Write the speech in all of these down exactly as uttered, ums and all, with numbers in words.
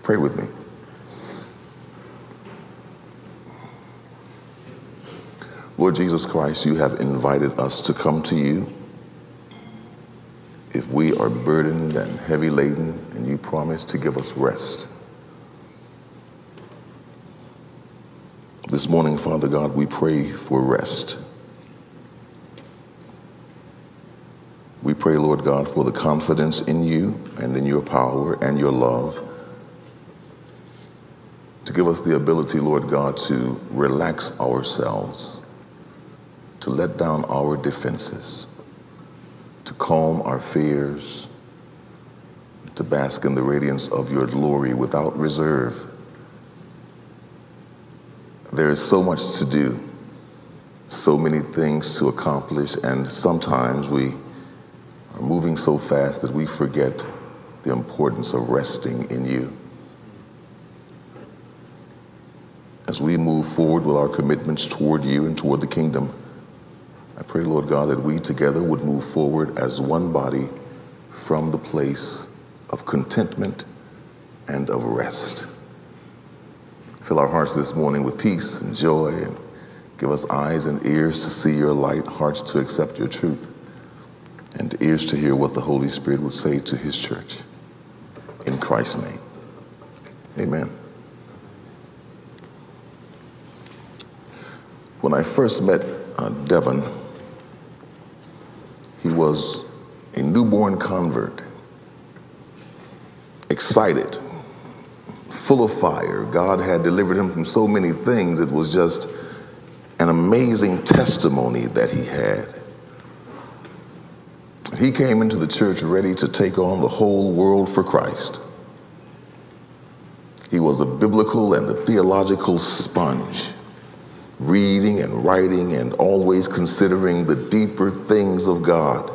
Pray with me. Lord Jesus Christ, you have invited us to come to you if we are burdened and heavy laden, and you promise to give us rest. This morning, Father God, we pray for rest. We pray, Lord God, for the confidence in you and in your power and your love to give us the ability, Lord God, to relax ourselves, to let down our defenses, to calm our fears, to bask in the radiance of your glory without reserve. There is so much to do, so many things to accomplish, and sometimes we are moving so fast that we forget the importance of resting in you. As we move forward with our commitments toward you and toward the kingdom, I pray, Lord God, that we together would move forward as one body from the place of contentment and of rest. Fill our hearts this morning with peace and joy, and give us eyes and ears to see your light, hearts to accept your truth, and ears to hear what the Holy Spirit would say to his church. In Christ's name, amen. When I first met uh, Devin, he was a newborn convert, excited, full of fire. God had delivered him from so many things. It was just an amazing testimony that he had. He came into the church ready to take on the whole world for Christ. He was a biblical and a theological sponge, reading and writing and always considering the deeper things of God.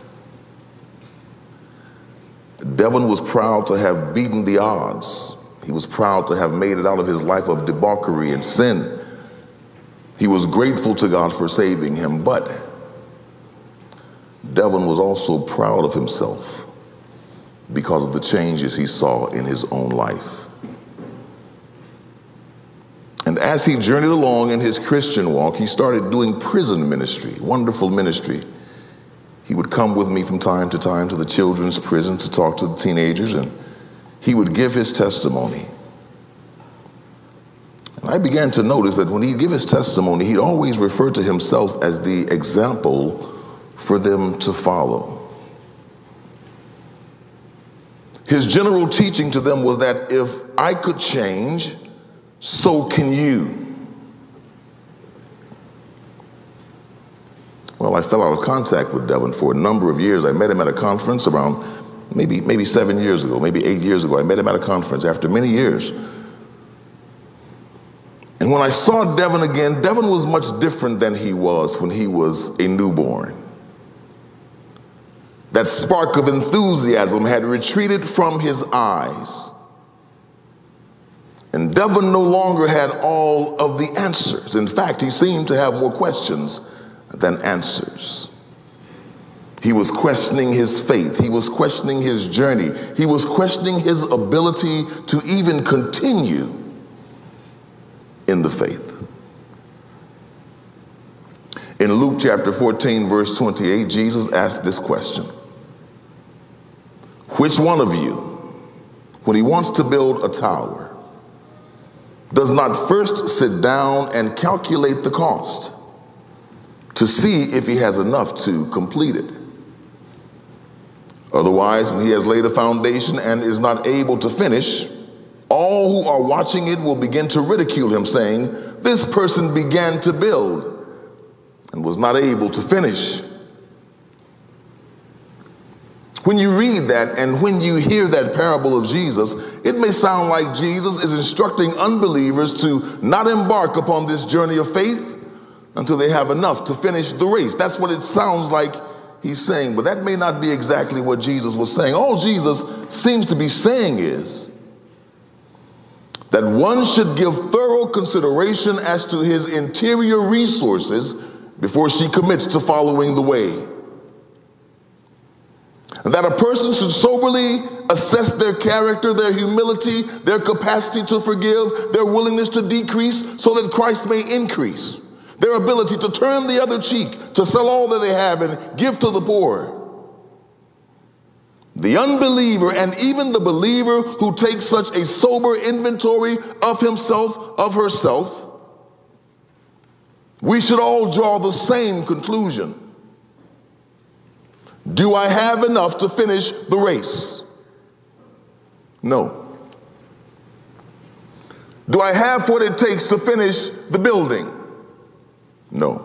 Devin was proud to have beaten the odds. He was proud to have made it out of his life of debauchery and sin. He was grateful to God for saving him, but Devin was also proud of himself because of the changes he saw in his own life. And as he journeyed along in his Christian walk, he started doing prison ministry, wonderful ministry. He would come with me from time to time to the children's prison to talk to the teenagers, and he would give his testimony. And I began to notice that when he'd give his testimony, he'd always refer to himself as the example for them to follow. His general teaching to them was that if I could change, so can you. Well, I fell out of contact with Devin for a number of years. I met him at a conference around maybe maybe seven years ago, maybe eight years ago. I met him at a conference after many years. And when I saw Devin again, Devin was much different than he was when he was a newborn. That spark of enthusiasm had retreated from his eyes. And Devin no longer had all of the answers. In fact, he seemed to have more questions than answers. He was questioning his faith. He was questioning his journey. He was questioning his ability to even continue in the faith. In Luke chapter fourteen, verse twenty-eight, Jesus asked this question: which one of you, when he wants to build a tower, does not first sit down and calculate the cost to see if he has enough to complete it? Otherwise, when he has laid a foundation and is not able to finish, all who are watching it will begin to ridicule him, saying, this person began to build and was not able to finish. When you read that and when you hear that parable of Jesus, it may sound like Jesus is instructing unbelievers to not embark upon this journey of faith until they have enough to finish the race. That's what it sounds like he's saying, but that may not be exactly what Jesus was saying. All Jesus seems to be saying is that one should give thorough consideration as to his interior resources before she commits to following the way. And that a person should soberly assess their character, their humility, their capacity to forgive, their willingness to decrease so that Christ may increase, their ability to turn the other cheek, to sell all that they have and give to the poor. The unbeliever and even the believer who takes such a sober inventory of himself, of herself, we should all draw the same conclusion. Do I have enough to finish the race? No. Do I have what it takes to finish the building? No.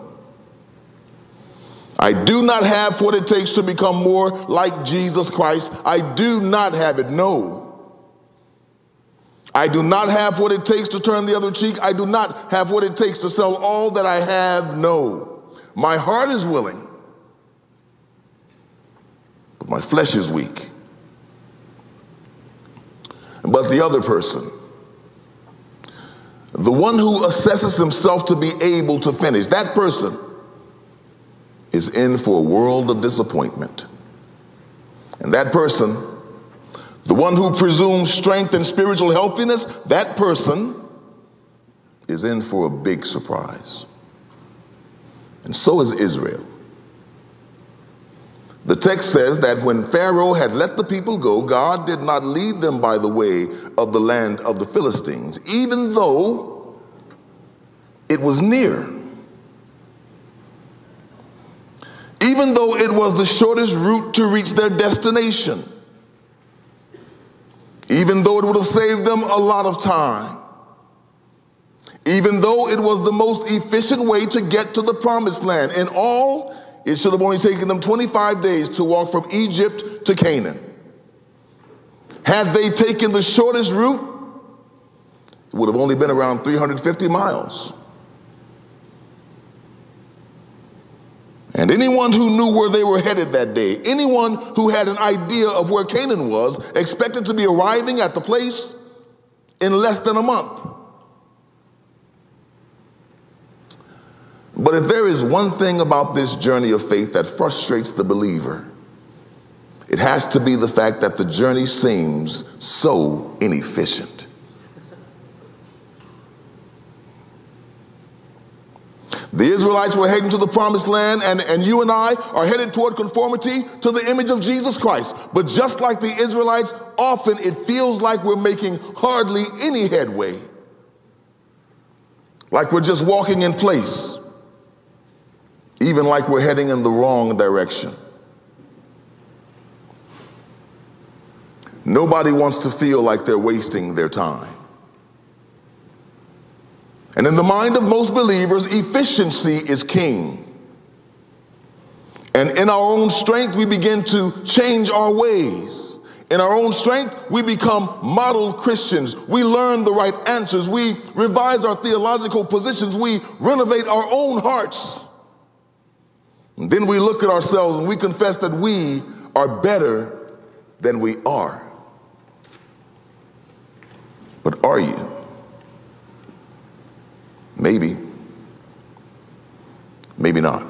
I do not have what it takes to become more like Jesus Christ. I do not have it. No. I do not have what it takes to turn the other cheek. I do not have what it takes to sell all that I have. No. My heart is willing, but my flesh is weak. But the other person, the one who assesses himself to be able to finish, that person is in for a world of disappointment. And that person, the one who presumes strength and spiritual healthiness, that person is in for a big surprise. And so is Israel. The text says that when Pharaoh had let the people go, God did not lead them by the way of the land of the Philistines, even though it was near. Even though it was the shortest route to reach their destination. Even though it would have saved them a lot of time. Even though it was the most efficient way to get to the promised land. In all, it should have only taken them twenty-five days to walk from Egypt to Canaan. Had they taken the shortest route, it would have only been around three hundred fifty miles. And anyone who knew where they were headed that day, anyone who had an idea of where Canaan was, expected to be arriving at the place in less than a month. But if there is one thing about this journey of faith that frustrates the believer, it has to be the fact that the journey seems so inefficient. The Israelites were heading to the promised land, and, and you and I are headed toward conformity to the image of Jesus Christ. But just like the Israelites, often it feels like we're making hardly any headway. Like we're just walking in place. Even like we're heading in the wrong direction. Nobody wants to feel like they're wasting their time. And in the mind of most believers, efficiency is king. And in our own strength, we begin to change our ways. In our own strength, we become model Christians. We learn the right answers. We revise our theological positions. We renovate our own hearts. And then we look at ourselves and we confess that we are better than we are. But are you? Maybe. Maybe not.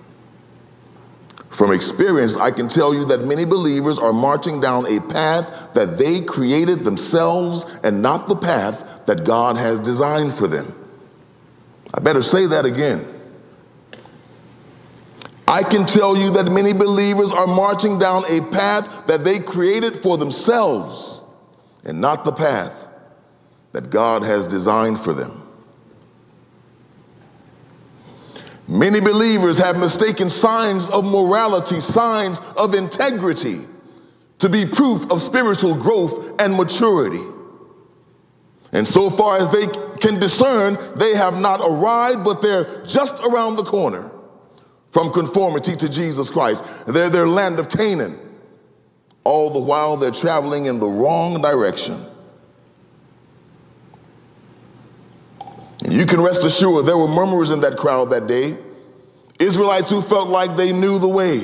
From experience, I can tell you that many believers are marching down a path that they created themselves and not the path that God has designed for them. I better say that again. I can tell you that many believers are marching down a path that they created for themselves and not the path that God has designed for them. Many believers have mistaken signs of morality, signs of integrity, to be proof of spiritual growth and maturity. And so far as they can discern, they have not arrived, but they're just around the corner from conformity to Jesus Christ. They're their land of Canaan. All the while they're traveling in the wrong direction. And you can rest assured there were murmurers in that crowd that day. Israelites who felt like they knew the way.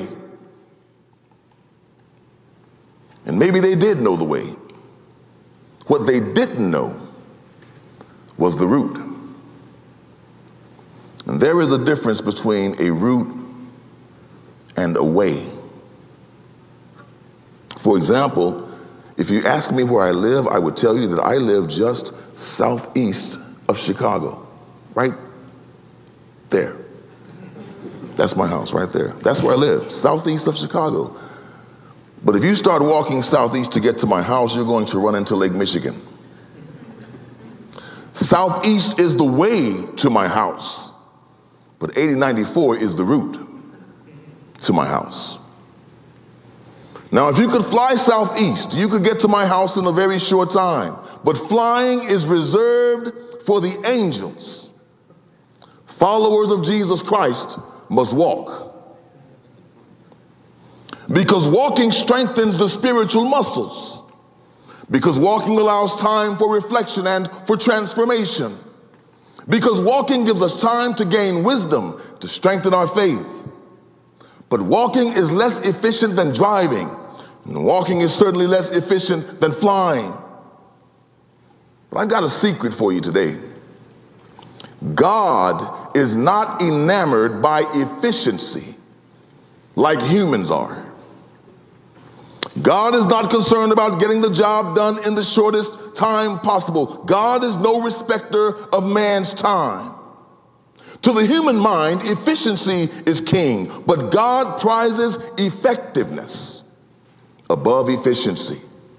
And maybe they did know the way. What they didn't know was the route. And there is a difference between a route and a way. For example, If you ask me where I live, I would tell you that I live just southeast of Chicago, right there. That's my house right there. That's where I live, southeast of Chicago. But if you start walking southeast to get to my house, you're going to run into Lake Michigan. Southeast is the way to my house, but eighty ninety-four is the route to my house. Now, if you could fly southeast, you could get to my house in a very short time. But flying is reserved for the angels. Followers of Jesus Christ must walk. Because walking strengthens the spiritual muscles. Because walking allows time for reflection and for transformation. Because walking gives us time to gain wisdom, to strengthen our faith. But walking is less efficient than driving. And walking is certainly less efficient than flying. But I got a secret for you today. God is not enamored by efficiency like humans are. God is not concerned about getting the job done in the shortest time possible. God is no respecter of man's time. To the human mind, efficiency is king, but God prizes effectiveness above efficiency.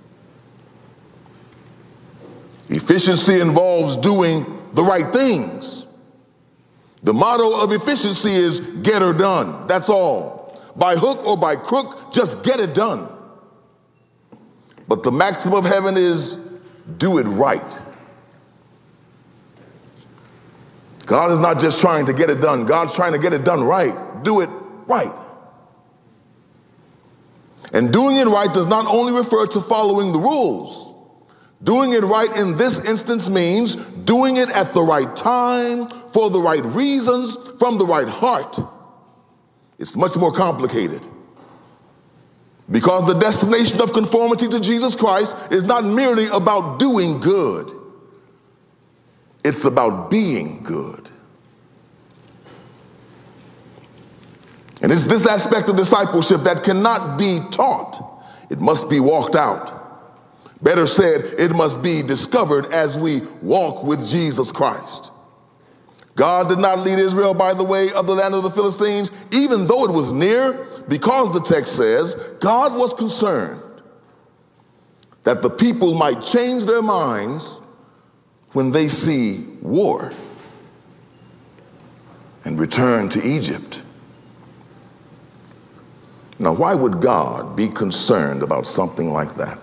Efficiency involves doing the right things. The motto of efficiency is get her done. That's all. By hook or by crook, just get it done. But the maxim of heaven is do it right. God is not just trying to get it done. God's trying to get it done right. Do it right. And doing it right does not only refer to following the rules. Doing it right in this instance means doing it at the right time, for the right reasons, from the right heart. It's much more complicated. Because the destination of conformity to Jesus Christ is not merely about doing good. It's about being good. And it's this aspect of discipleship that cannot be taught. It must be walked out. Better said, it must be discovered as we walk with Jesus Christ. God did not lead Israel by the way of the land of the Philistines, even though it was near, because the text says God was concerned that the people might change their minds when they see war and return to Egypt. Now, why would God be concerned about something like that?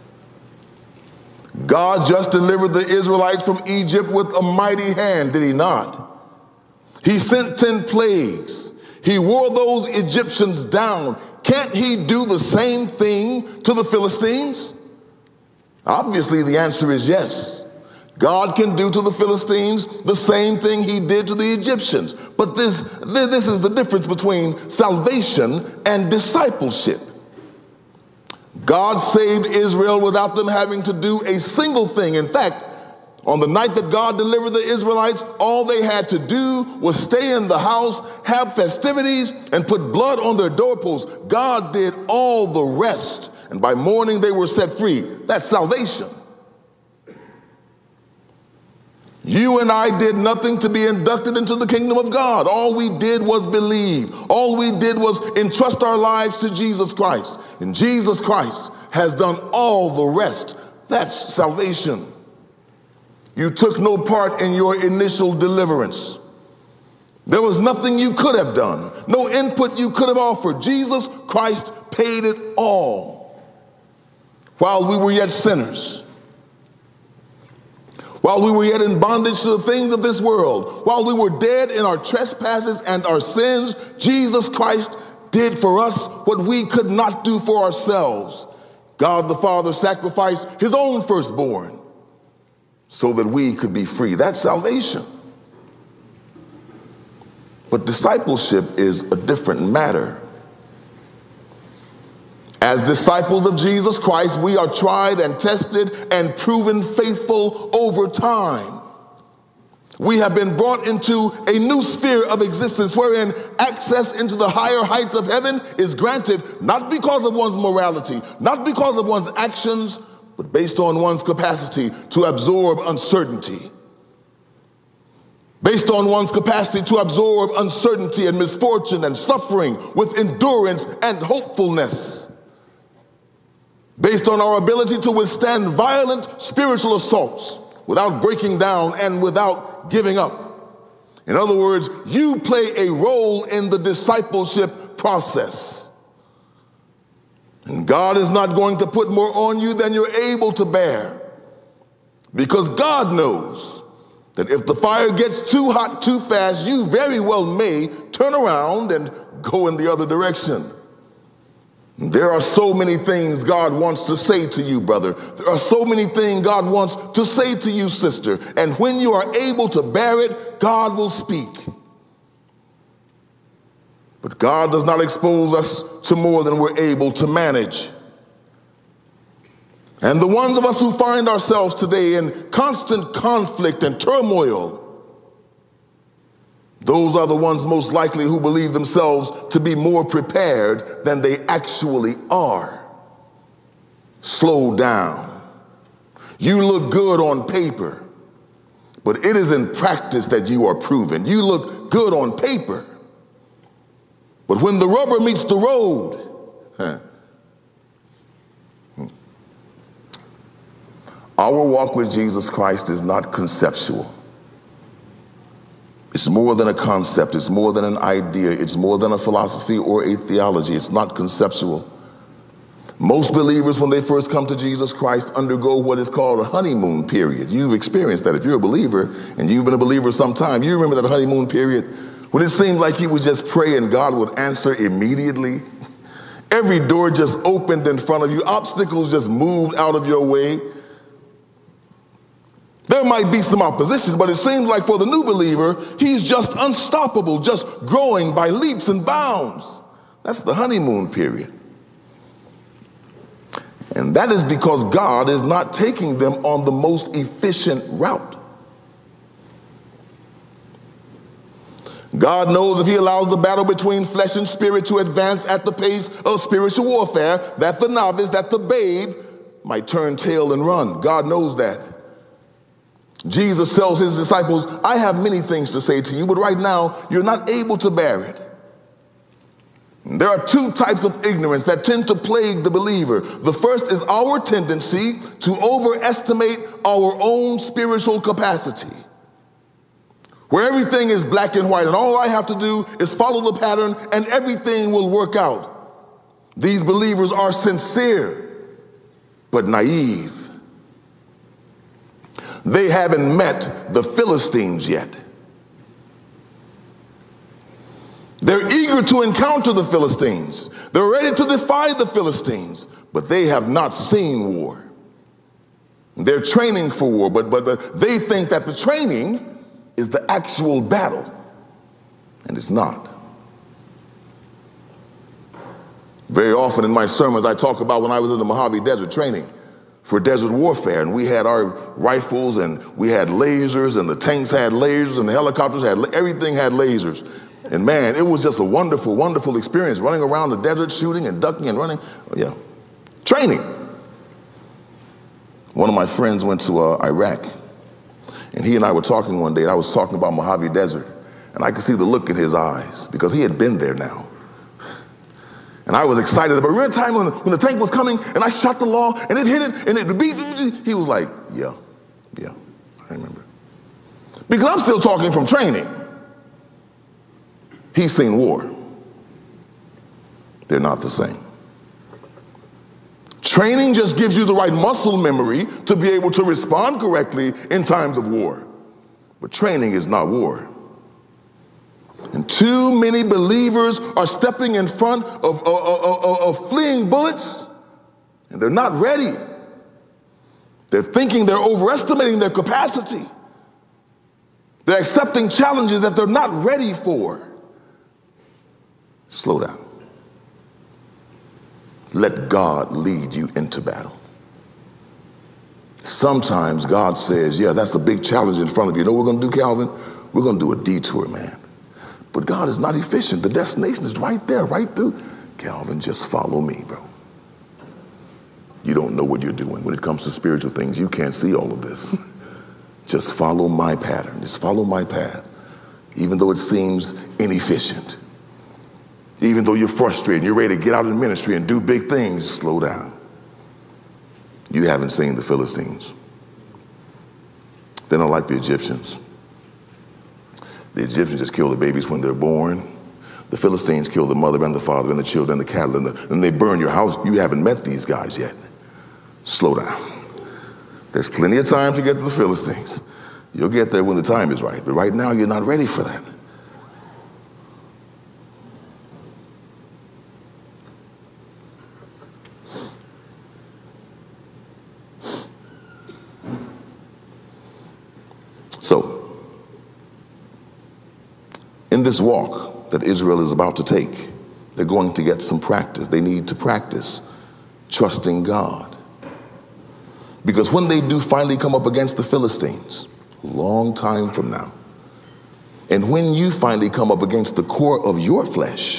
God just delivered the Israelites from Egypt with a mighty hand, did he not? He sent ten plagues. He wore those Egyptians down. Can't he do the same thing to the Philistines? Obviously, the answer is yes. God can do to the Philistines the same thing he did to the Egyptians. But this, this is the difference between salvation and discipleship. God saved Israel without them having to do a single thing. In fact, on the night that God delivered the Israelites, all they had to do was stay in the house, have festivities, and put blood on their doorposts. God did all the rest. And by morning, they were set free. That's salvation. You and I did nothing to be inducted into the kingdom of God. All we did was believe. All we did was entrust our lives to Jesus Christ. And Jesus Christ has done all the rest. That's salvation. You took no part in your initial deliverance. There was nothing you could have done, no input you could have offered. Jesus Christ paid it all while we were yet sinners. While we were yet in bondage to the things of this world, while we were dead in our trespasses and our sins, Jesus Christ did for us what we could not do for ourselves. God the Father sacrificed his own firstborn so that we could be free. That's salvation. But discipleship is a different matter. As disciples of Jesus Christ, we are tried and tested and proven faithful over time. We have been brought into a new sphere of existence wherein access into the higher heights of heaven is granted not because of one's morality, not because of one's actions, but based on one's capacity to absorb uncertainty. Based on one's capacity to absorb uncertainty and misfortune and suffering with endurance and hopefulness. Based on our ability to withstand violent spiritual assaults without breaking down and without giving up. In other words, you play a role in the discipleship process. And God is not going to put more on you than you're able to bear. Because God knows that if the fire gets too hot too fast, you very well may turn around and go in the other direction. There are so many things God wants to say to you, brother. There are so many things God wants to say to you, sister. And when you are able to bear it, God will speak. But God does not expose us to more than we're able to manage. And the ones of us who find ourselves today in constant conflict and turmoil, those are the ones most likely who believe themselves to be more prepared than they actually are. Slow down. You look good on paper, but it is in practice that you are proven. You look good on paper, but when the rubber meets the road, huh, our walk with Jesus Christ is not conceptual. It's more than a concept. It's more than an idea. It's more than a philosophy or a theology. It's not conceptual. Most believers, when they first come to Jesus Christ, undergo what is called a honeymoon period. You've experienced that. If you're a believer and you've been a believer some time, you remember that honeymoon period when it seemed like you would just pray and God would answer immediately. Every door just opened in front of you. Obstacles just moved out of your way. There might be some opposition, but it seems like for the new believer, he's just unstoppable, just growing by leaps and bounds. That's the honeymoon period. And that is because God is not taking them on the most efficient route. God knows if he allows the battle between flesh and spirit to advance at the pace of spiritual warfare, that the novice, that the babe might turn tail and run. God knows that. Jesus tells his disciples, I have many things to say to you, but right now you're not able to bear it. There are two types of ignorance that tend to plague the believer. The first is our tendency to overestimate our own spiritual capacity, where everything is black and white and all I have to do is follow the pattern and everything will work out. These believers are sincere but naive. They haven't met the Philistines yet. They're eager to encounter the Philistines. They're ready to defy the Philistines, but they have not seen war. They're training for war, but, but, but they think that the training is the actual battle, and it's not. Very often in my sermons, I talk about when I was in the Mojave Desert training for desert warfare, and we had our rifles and we had lasers and the tanks had lasers and the helicopters had, everything had lasers. And man, it was just a wonderful, wonderful experience running around the desert, shooting and ducking and running. Oh, yeah, training. One of my friends went to uh, Iraq, and he and I were talking one day, and I was talking about Mojave Desert, and I could see the look in his eyes because he had been there now. And I was excited about it. Remember the time when, when the tank was coming and I shot the law and it hit it and it beat, he was like, yeah, yeah, I remember. Because I'm still talking from training. He's seen war. They're not the same. Training just gives you the right muscle memory to be able to respond correctly in times of war. But training is not war. And too many believers are stepping in front of, of, of, of fleeing bullets, and they're not ready. They're thinking they're overestimating their capacity. They're accepting challenges that they're not ready for. Slow down. Let God lead you into battle. Sometimes God says, yeah, that's a big challenge in front of you. You know what we're going to do, Calvin? We're going to do a detour, man. But God is not efficient. The destination is right there, right through. Calvin, just follow me, bro. You don't know what you're doing. When it comes to spiritual things, you can't see all of this. Just follow my pattern. Just follow my path. Even though it seems inefficient. Even though you're frustrated, you're ready to get out of the ministry and do big things, slow down. You haven't seen the Philistines. They're not like the Egyptians. The Egyptians just kill the babies when they're born. The Philistines kill the mother and the father and the children and the cattle, and, the, and they burn your house. You haven't met these guys yet. Slow down. There's plenty of time to get to the Philistines. You'll get there when the time is right, but right now you're not ready for that. So, in this walk that Israel is about to take, they're going to get some practice. They need to practice trusting God. Because when they do finally come up against the Philistines, a long time from now, and when you finally come up against the core of your flesh,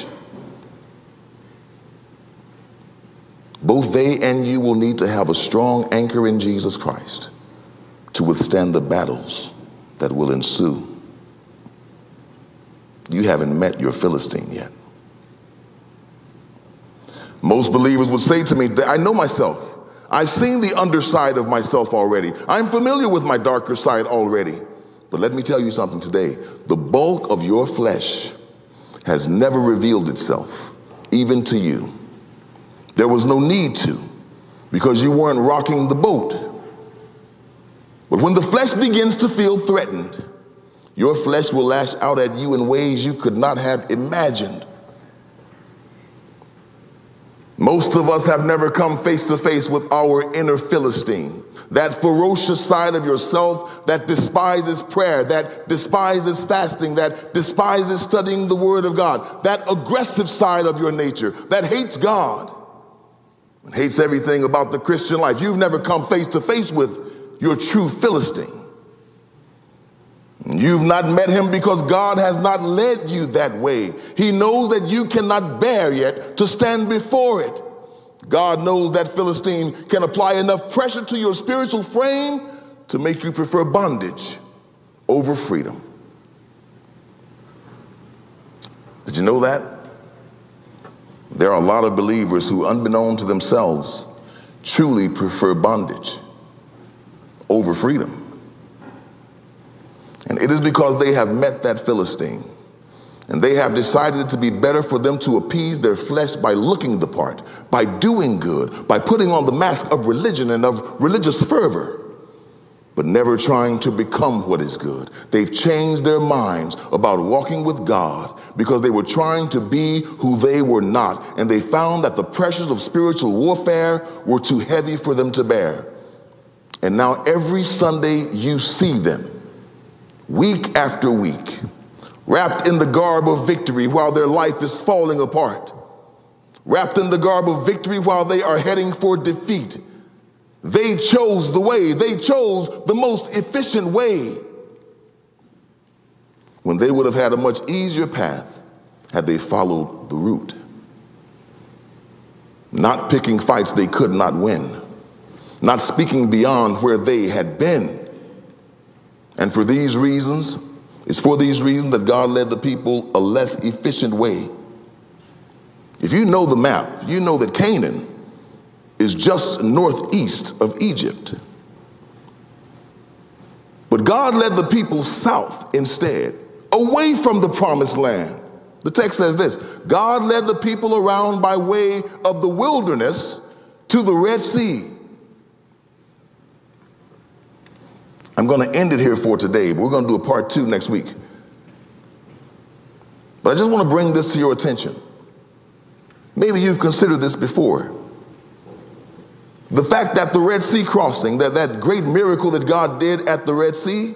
both they and you will need to have a strong anchor in Jesus Christ to withstand the battles that will ensue. You haven't met your Philistine yet. Most believers would say to me, I know myself. I've seen the underside of myself already. I'm familiar with my darker side already. But let me tell you something today. The bulk of your flesh has never revealed itself, even to you. There was no need to, because you weren't rocking the boat. But when the flesh begins to feel threatened, your flesh will lash out at you in ways you could not have imagined. Most of us have never come face to face with our inner Philistine, that ferocious side of yourself that despises prayer, that despises fasting, that despises studying the Word of God, that aggressive side of your nature that hates God and hates everything about the Christian life. You've never come face to face with your true Philistine. You've not met him because God has not led you that way. He knows that you cannot bear yet to stand before it. God knows that Philistine can apply enough pressure to your spiritual frame to make you prefer bondage over freedom. Did you know that? There are a lot of believers who, unbeknown to themselves, truly prefer bondage over freedom. And it is because they have met that Philistine, and they have decided it to be better for them to appease their flesh by looking the part, by doing good, by putting on the mask of religion and of religious fervor, but never trying to become what is good. They've changed their minds about walking with God because they were trying to be who they were not, and they found that the pressures of spiritual warfare were too heavy for them to bear. And now every Sunday you see them, week after week, wrapped in the garb of victory while their life is falling apart, wrapped in the garb of victory while they are heading for defeat. They chose the way. They chose the most efficient way, when they would have had a much easier path had they followed the route. Not picking fights they could not win, not speaking beyond where they had been. And for these reasons, it's for these reasons that God led the people a less efficient way. If you know the map, you know that Canaan is just northeast of Egypt. But God led the people south instead, away from the promised land. The text says this: God led the people around by way of the wilderness to the Red Sea. I'm going to end it here for today, but we're going to do a part two next week. But I just want to bring this to your attention. Maybe you've considered this before. The fact that the Red Sea crossing, that, that great miracle that God did at the Red Sea,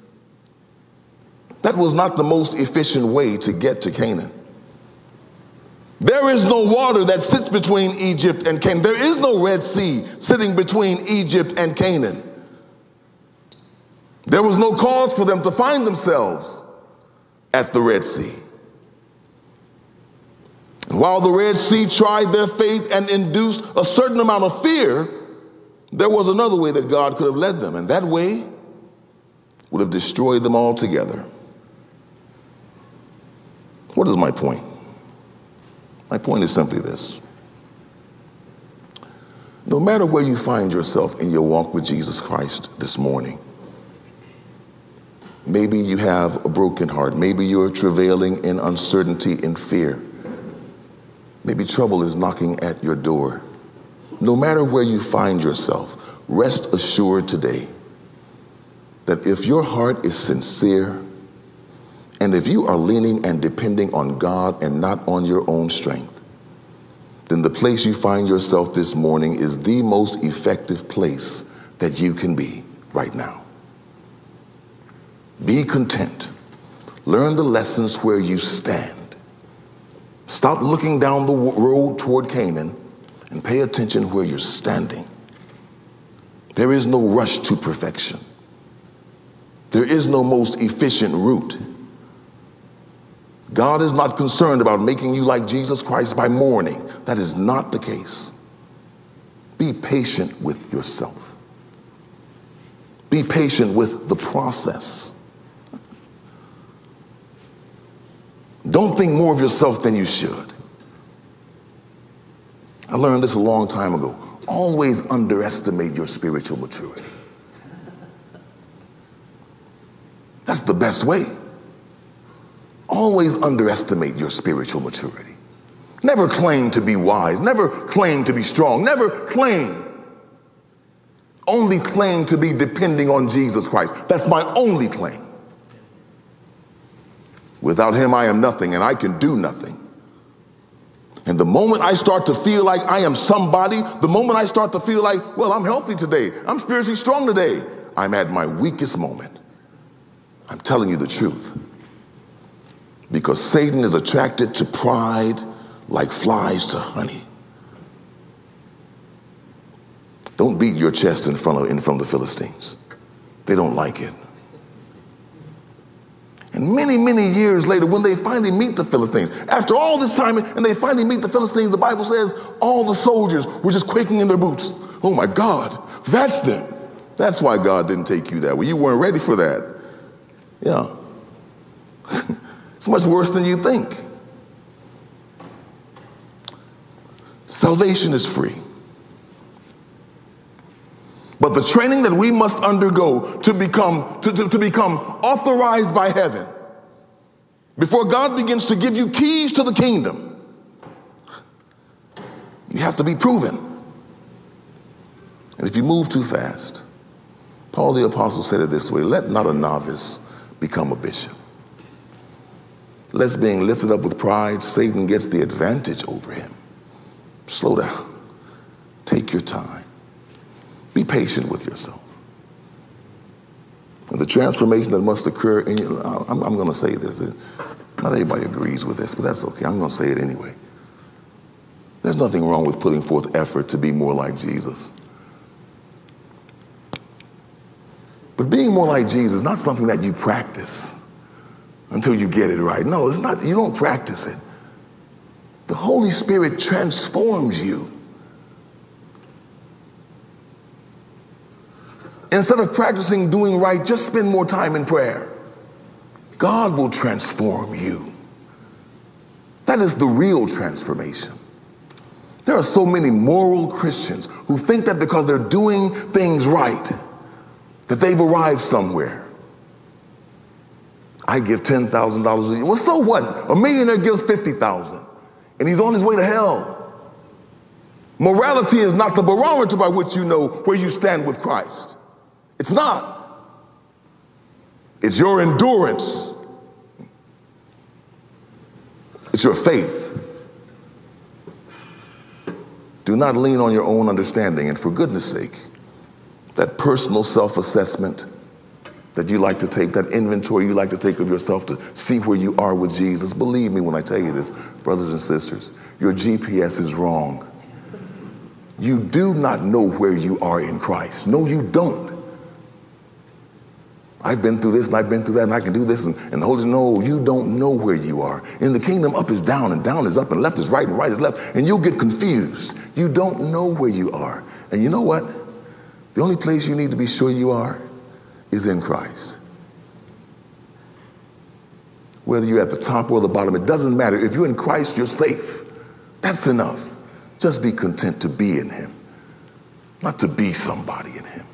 that was not the most efficient way to get to Canaan. There is no water that sits between Egypt and Canaan. There is no Red Sea sitting between Egypt and Canaan. There was no cause for them to find themselves at the Red Sea. And while the Red Sea tried their faith and induced a certain amount of fear, there was another way that God could have led them, and that way would have destroyed them altogether. What is my point? My point is simply this. No matter where you find yourself in your walk with Jesus Christ this morning, maybe you have a broken heart. Maybe you're travailing in uncertainty and fear. Maybe trouble is knocking at your door. No matter where you find yourself, rest assured today that if your heart is sincere and if you are leaning and depending on God and not on your own strength, then the place you find yourself this morning is the most effective place that you can be right now. Be content. Learn the lessons where you stand. Stop looking down the road toward Canaan and pay attention where you're standing. There is no rush to perfection. There is no most efficient route. God is not concerned about making you like Jesus Christ by morning. That is not the case. Be patient with yourself. Be patient with the process. Don't think more of yourself than you should. I learned this a long time ago. Always underestimate your spiritual maturity. That's the best way. Always underestimate your spiritual maturity. Never claim to be wise. Never claim to be strong. Never claim. Only claim to be depending on Jesus Christ. That's my only claim. Without him, I am nothing, and I can do nothing. And the moment I start to feel like I am somebody, the moment I start to feel like, well, I'm healthy today, I'm spiritually strong today, I'm at my weakest moment. I'm telling you the truth. Because Satan is attracted to pride like flies to honey. Don't beat your chest in front of, in front of the Philistines. They don't like it. And many, many years later, when they finally meet the Philistines, after all this time, and they finally meet the Philistines, the Bible says all the soldiers were just quaking in their boots. Oh my God, that's them. That's why God didn't take you that way. You weren't ready for that. Yeah. It's much worse than you think. Salvation is free. But the training that we must undergo to become, to, to, to become authorized by heaven, before God begins to give you keys to the kingdom, you have to be proven. And if you move too fast, Paul the Apostle said it this way: let not a novice become a bishop. Lest being lifted up with pride, Satan gets the advantage over him. Slow down. Take your time. Be patient with yourself. And the transformation that must occur in you, I'm, I'm going to say this. Not everybody agrees with this, but that's okay. I'm going to say it anyway. There's nothing wrong with putting forth effort to be more like Jesus. But being more like Jesus is not something that you practice until you get it right. No, it's not. You don't practice it. The Holy Spirit transforms you. Instead of practicing doing right, just spend more time in prayer. God will transform you. That is the real transformation. There are so many moral Christians who think that because they're doing things right, that they've arrived somewhere. I give ten thousand dollars a year. Well, so what? A millionaire gives fifty thousand dollars, and he's on his way to hell. Morality is not the barometer by which you know where you stand with Christ. It's not. It's your endurance. It's your faith. Do not lean on your own understanding. And for goodness sake, that personal self-assessment that you like to take, that inventory you like to take of yourself to see where you are with Jesus, believe me when I tell you this, brothers and sisters, your G P S is wrong. You do not know where you are in Christ. No, you don't. I've been through this and I've been through that and I can do this. And, and the Holy Spirit, no, you don't know where you are. In the kingdom, up is down and down is up and left is right and right is left. And you'll get confused. You don't know where you are. And you know what? The only place you need to be sure you are is in Christ. Whether you're at the top or the bottom, it doesn't matter. If you're in Christ, you're safe. That's enough. Just be content to be in him, not to be somebody in him.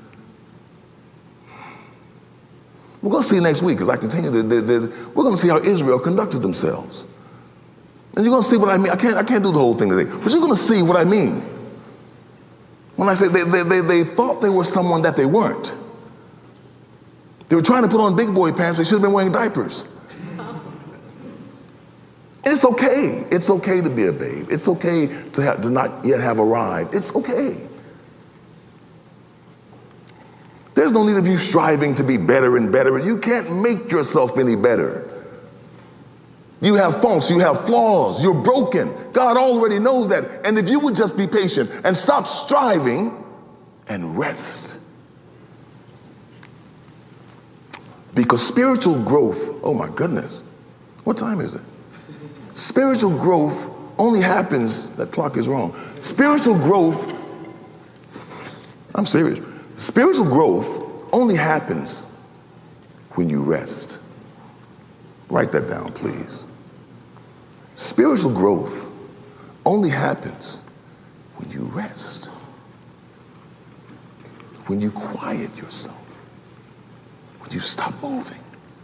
We're going to see next week, as I continue, the, the, the, we're going to see how Israel conducted themselves. And you're going to see what I mean. I can't, I can't do the whole thing today, but you're going to see what I mean. When I say they, they, they, they thought they were someone that they weren't. They were trying to put on big boy pants. They should have been wearing diapers. It's okay. It's okay to be a babe. It's okay to, have, to not yet have arrived. It's okay. There's no need of you striving to be better and better. You can't make yourself any better. You have faults. You have flaws. You're broken. God already knows that. And if you would just be patient and stop striving and rest. Because spiritual growth, oh my goodness, what time is it? Spiritual growth only happens, that clock is wrong. Spiritual growth, I'm serious. Spiritual growth only happens when you rest. Write that down, please. Spiritual growth only happens when you rest. When you quiet yourself. When you stop moving.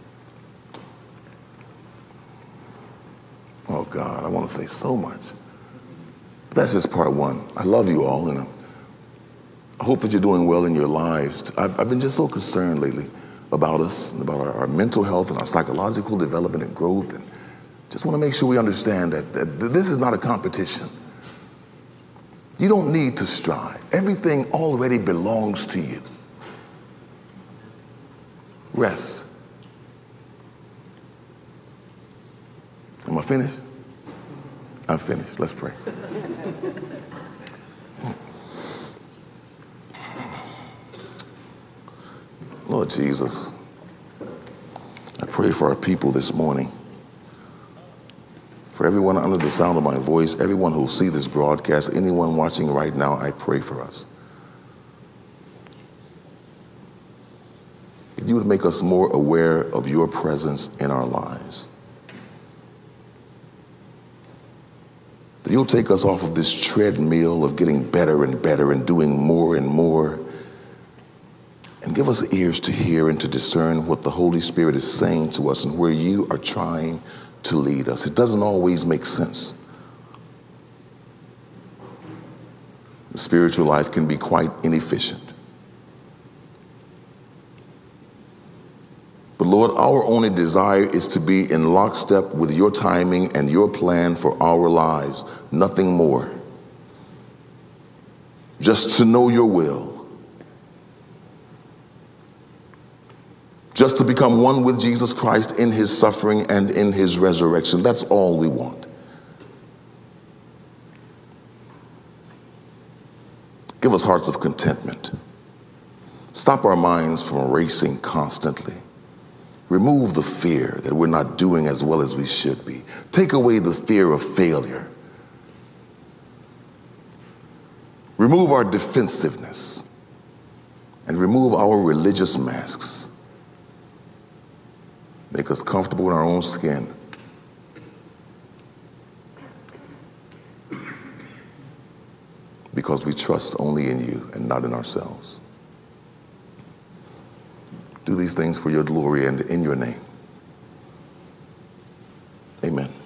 Oh, God, I want to say so much. But that's just part one. I love you all, and I hope that you're doing well in your lives. I've, I've been just so concerned lately about us, and about our, our mental health and our psychological development and growth, and just want to make sure we understand that, that this is not a competition. You don't need to strive. Everything already belongs to you. Rest. Am I finished? I'm finished. Let's pray. Lord Jesus, I pray for our people this morning. For everyone under the sound of my voice, everyone who will see this broadcast, anyone watching right now, I pray for us. That you would make us more aware of your presence in our lives. That you'll take us off of this treadmill of getting better and better and doing more and more, and give us ears to hear and to discern what the Holy Spirit is saying to us and where you are trying to lead us. It doesn't always make sense. The spiritual life can be quite inefficient. But Lord, our only desire is to be in lockstep with your timing and your plan for our lives, nothing more. Just to know your will. Just to become one with Jesus Christ in his suffering and in his resurrection. That's all we want. Give us hearts of contentment. Stop our minds from racing constantly. Remove the fear that we're not doing as well as we should be. Take away the fear of failure. Remove our defensiveness and remove our religious masks. Make us comfortable in our own skin. Because we trust only in you and not in ourselves. Do these things for your glory and in your name. Amen.